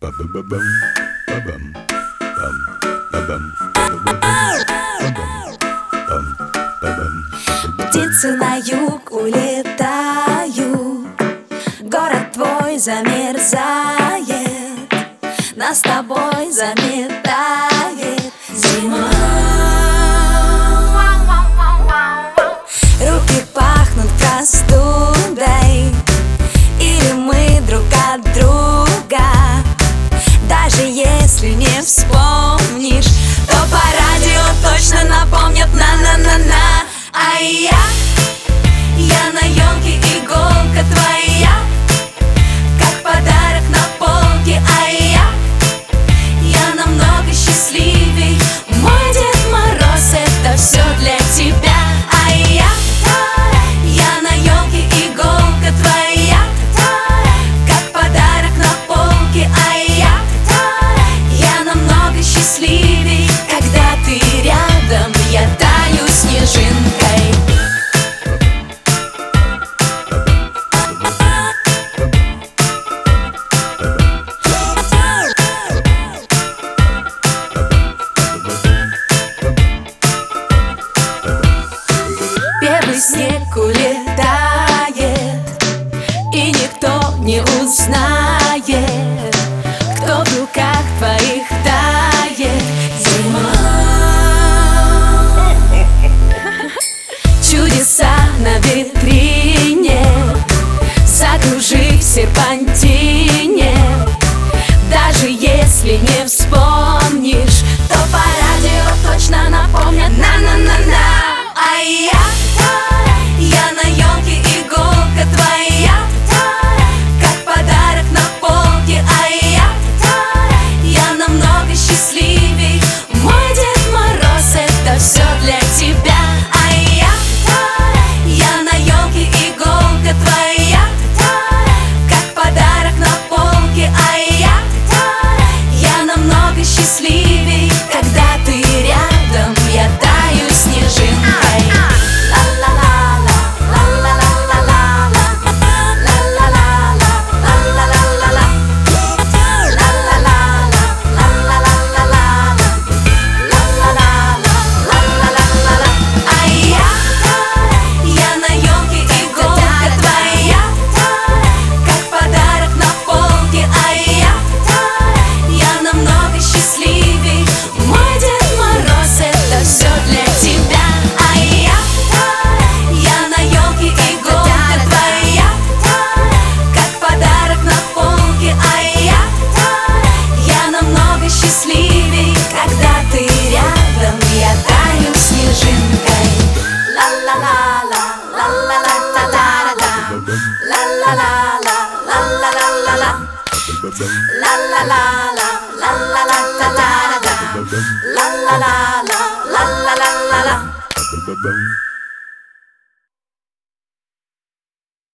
Птицы на юг улетают, город твой замерзает, нас с тобой заметает зима. Руки пахнут простудой, или мы друг от друга. Даже если не вспомнишь, то по радио точно напомнят на-на-на-на. А я на елке, иголка твоя, как подарок на полке. А я намного счастливей. Мой Дед Мороз, это все для тебя. А я на елке, иголка твоя, как подарок на полке. А я намного счастливей. Когда ты рядом, я таю снежинкой. Первый снег улетает, и никто не узнает, кто в руках твоих тает. Зима. Чудеса на витрине, закружи в серпантине. Даже если не вспомнишь, то по радио точно напомнят на-на-на-на. А я на елке, иголка твоя, как подарок на полке. А я намного счастливей. Мой Дед Мороз, это все для тебя. А я на елке, иголка твоя, как подарок на полке. А я намного счастливей. Когда ты рядом, я таю снежинкой. Счастливей, когда ты рядом, я таю снежинкой. Ла-ла-ла-ла, ла-ла-ла-ла-ла-ла, ла-ла-ла-ла, ла-ла-ла-ла-ла, ла-ла-ла-ла, ла-ла-ла-ла-ла, ла-ла-ла-ла, ла-ла-ла-ла.